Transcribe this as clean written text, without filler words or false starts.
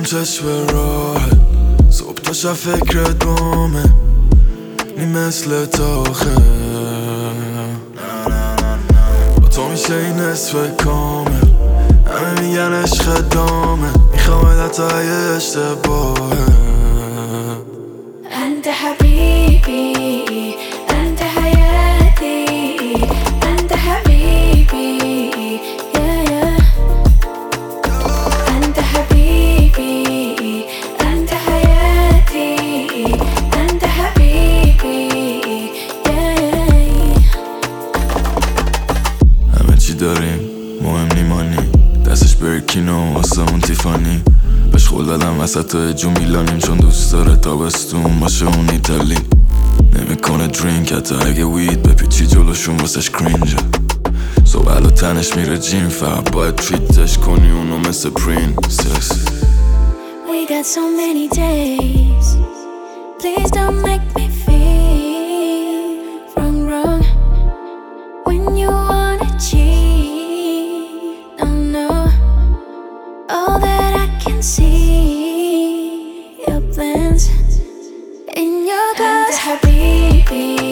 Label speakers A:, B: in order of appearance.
A: چشم راحت صبح تا شب فکرت بامه نی مثل تاخه با تو میشه این نصف کامل همه میگن عشق دامه میخوام علتای اشتباهه
B: انت حبیبی انت حیاتی انت حبیبی yeah, yeah. انت حبیبی انت حیاتی انت حبیبی yeah, yeah.
A: همه چی داریم مهم نیمانی دستش برکینو آسمون تیفانی بهش خول دادم وسط جو میلانیم چون دوست داره تابستون باشه اون ایتالی نمیکنه درینک حتی اگه وید بپیچی جلوشون واسش کرینجه صبح و تنش میره جیم فقط باید تریتش کنی اونو مثل پرینسس
B: We got so many days. Please don't make me feel wrong when you wanna cheat. No, no. All that I can see, your plans in your glass. حبيبي